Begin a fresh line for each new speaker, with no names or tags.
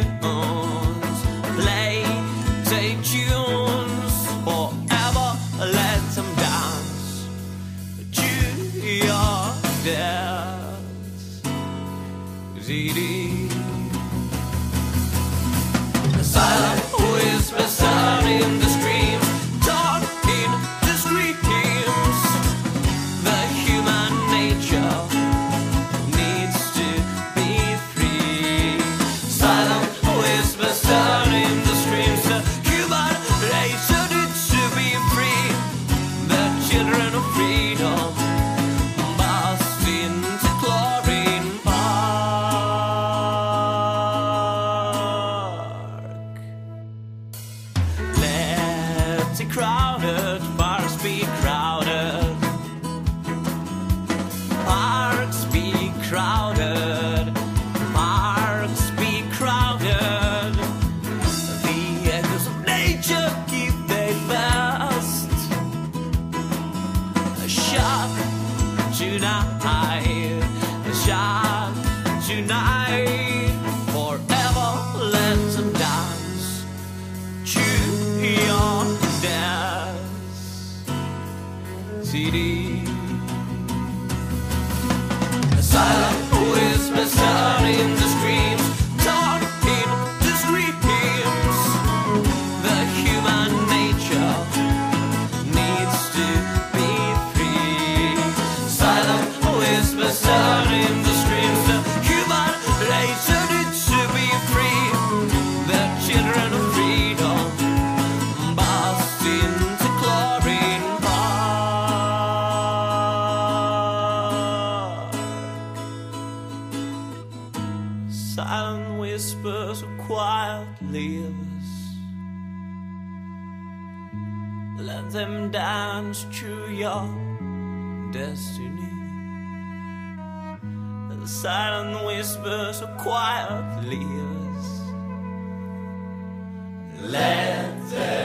play, take tunes forever, let them dance to your dance. The silent whisper sound in the streams, talk in the streams. The human nature needs to be free. Silent whisper sound in the streams. The human nature needs to be free. The children of freedom burst into chlorine park. Let it crowded, bars be crowded, parks be crowded, parks be crowded. The echoes of nature give their best. A shock tonight, a shock tonight, forever let them dance to your dance. CD. A silent whisper sound in the streams, talk in the streams. The human nature needs to be free. Silent whisper sound in the streams. The human nature needs to be free. The children of freedom burst into chlorine park. Silent whispers of quiet leaves, let them dance through your destiny. The silent whispers of quiet leaves, let them